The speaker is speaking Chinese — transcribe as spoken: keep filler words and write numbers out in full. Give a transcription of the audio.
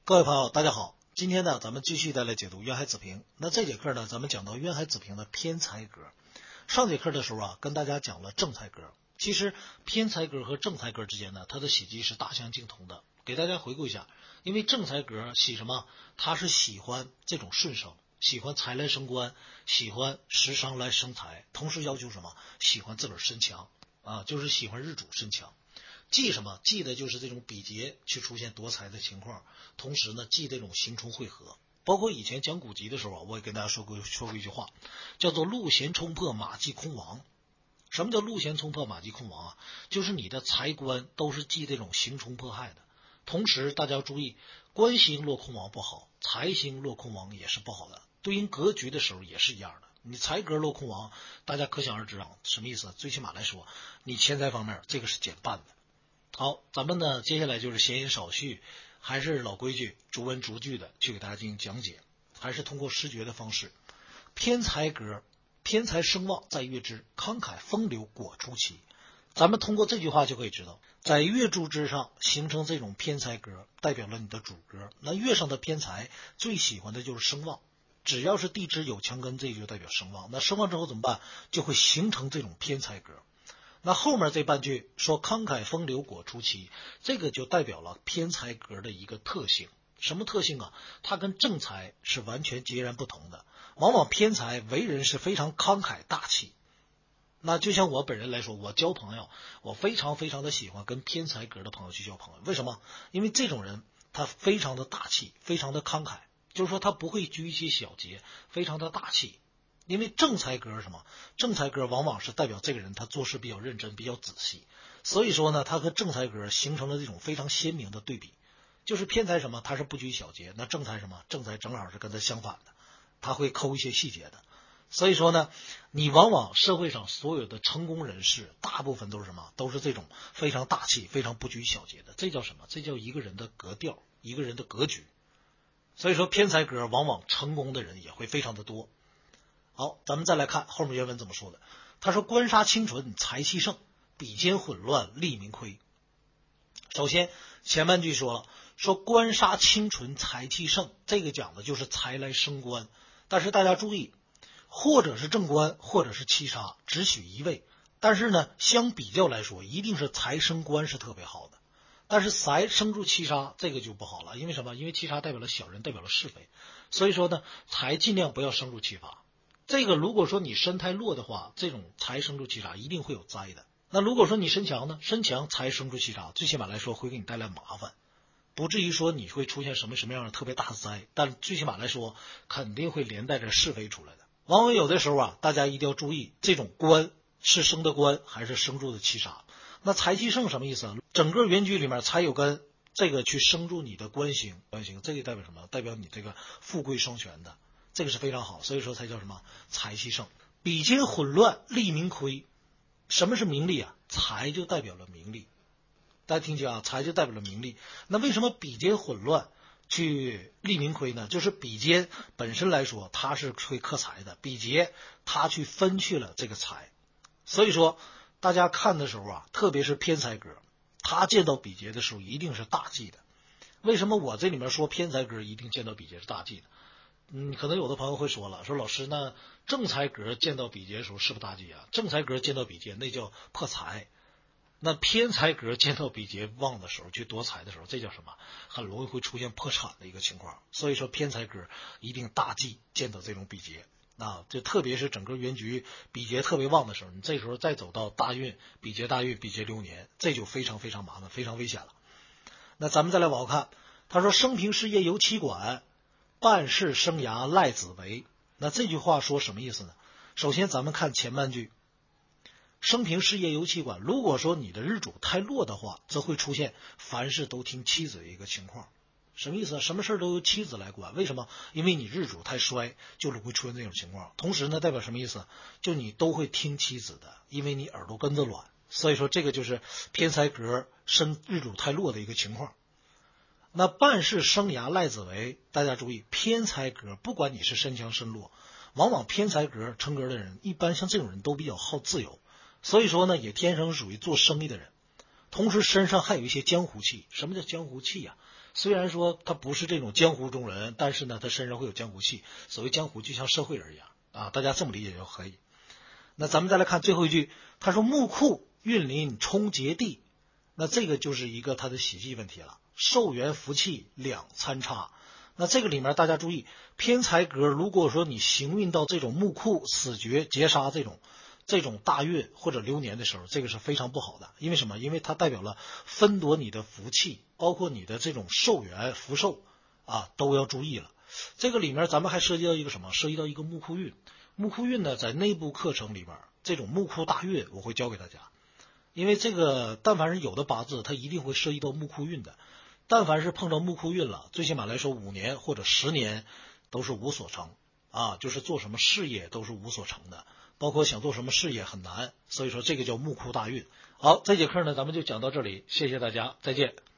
各位朋友大家好，今天呢咱们继续再来解读渊海子平。那这节课呢咱们讲到渊海子平的偏财格。上节课的时候啊跟大家讲了正财格，其实偏财格和正财格之间呢它的喜忌是大相径同的。给大家回顾一下，因为正财格喜什么？他是喜欢这种顺生，喜欢财来生官，喜欢食伤来生财，同时要求什么？喜欢自个儿身强啊，就是喜欢日主身强。忌什么？忌的就是这种比劫去出现夺财的情况，同时呢忌这种刑冲会合。包括以前讲古籍的时候啊，我也跟大家说过说过一句话，叫做禄闲冲破马忌空亡。什么叫禄闲冲破马忌空亡啊？就是你的财官都是忌这种刑冲迫害的。同时大家要注意，官星落空亡不好，财星落空亡也是不好的，对应格局的时候也是一样的。你财格落空亡，大家可想而知啊，什么意思？最起码来说，你钱财方面这个是减半的。好，咱们呢接下来就是闲言少叙，还是老规矩，逐文逐句的去给大家进行讲解，还是通过视觉的方式。偏财格，偏财声望在月支，慷慨风流果出奇。咱们通过这句话就可以知道，在月柱之上形成这种偏财格，代表了你的主格。那月上的偏财最喜欢的就是声望，只要是地支有强根，这就代表声望。那声望之后怎么办？就会形成这种偏财格。那后面这半句说慷慨风流果出奇，这个就代表了偏财格的一个特性。什么特性啊？它跟正财是完全截然不同的。往往偏财为人是非常慷慨大气。那就像我本人来说，我交朋友，我非常非常的喜欢跟偏财格的朋友去交朋友。为什么？因为这种人他非常的大气，非常的慷慨，就是说他不会拘一些小节，非常的大气。因为正财格什么？正财格往往是代表这个人他做事比较认真，比较仔细。所以说呢，他和正财格形成了这种非常鲜明的对比。就是偏财什么？他是不拘小节。那正财什么？正财正好是跟他相反的，他会抠一些细节的。所以说呢，你往往社会上所有的成功人士，大部分都是什么？都是这种非常大气、非常不拘小节的。这叫什么？这叫一个人的格调，一个人的格局。所以说偏财格往往成功的人也会非常的多。好，咱们再来看后面原文怎么说的。他说官杀清纯，财气盛，比肩混乱，利民亏。首先前半句说了，说官杀清纯，财气盛，这个讲的就是财来升官。但是大家注意，或者是正官，或者是七杀，只取一位。但是呢，相比较来说，一定是财升官是特别好的。但是财生住七杀，这个就不好了。因为什么？因为七杀代表了小人，代表了是非。所以说呢，财尽量不要生入七杀。这个如果说你身太弱的话，这种财生住七杀一定会有灾的。那如果说你身强呢，身强财生住七杀，最起码来说会给你带来麻烦，不至于说你会出现什么什么样的特别大的灾，但最起码来说肯定会连带着是非出来的。往往有的时候啊，大家一定要注意，这种官是生的官还是生住的七杀。那财气盛什么意思啊？整个原局里面财有根，这个去生住你的官星，官星这个代表什么？代表你这个富贵双全的，这个是非常好，所以说才叫什么财气盛。比肩混乱，利民亏。什么是名利啊？财就代表了名利，大家听清啊，财就代表了名利。那为什么比肩混乱去利民亏呢？就是比肩本身来说它是会克财的，比劫它去分去了这个财。所以说大家看的时候啊，特别是偏财格，他见到比劫的时候一定是大忌的。为什么我这里面说偏财格一定见到比劫是大忌的？嗯，可能有的朋友会说了，说老师那正财格见到比劫的时候是不是大忌啊？正财格见到比劫那叫破财，那偏财格见到比劫旺的时候去夺财的时候，这叫什么？很容易会出现破产的一个情况。所以说偏财格一定大忌见到这种比劫啊，就特别是整个原局比劫特别旺的时候，你这时候再走到大运比劫大运比劫流年，这就非常非常麻烦，非常危险了。那咱们再来往后看，他说生平事业由妻管，办事生涯赖子为。那这句话说什么意思呢？首先咱们看前半句，生平事业由妻管。如果说你的日主太弱的话，则会出现凡事都听妻子的一个情况。什么意思？什么事都由妻子来管。为什么？因为你日主太衰，就容易出现这种情况。同时呢，代表什么意思？就你都会听妻子的，因为你耳朵根子软。所以说这个就是偏财格生日主太弱的一个情况。那办事生涯赖子为，大家注意，偏财格不管你是身强身弱，往往偏财格成格的人，一般像这种人都比较好自由，所以说呢也天生属于做生意的人。同时身上还有一些江湖气。什么叫江湖气啊？ 虽然说他不是这种江湖中人，但是呢，他身上会有江湖气。所谓江湖，就像社会人一样啊，大家这么理解就可以。那咱们再来看最后一句，他说木库运临冲节地，那这个就是一个他的喜忌问题了，寿元福气两参差。那这个里面大家注意，偏财格如果说你行运到这种木库、死绝、劫杀这种这种大运或者流年的时候，这个是非常不好的。因为什么？因为它代表了分夺你的福气，包括你的这种寿元、福寿啊，都要注意了。这个里面咱们还涉及到一个什么？涉及到一个木库运。木库运呢，在内部课程里边，这种木库大运我会教给大家。因为这个，但凡是有的八字，它一定会涉及到木库运的。但凡是碰到木库运了，最起码来说五年或者十年都是无所成啊，就是做什么事业都是无所成的，包括想做什么事业很难，所以说这个叫木库大运。好，这节课呢咱们就讲到这里，谢谢大家，再见。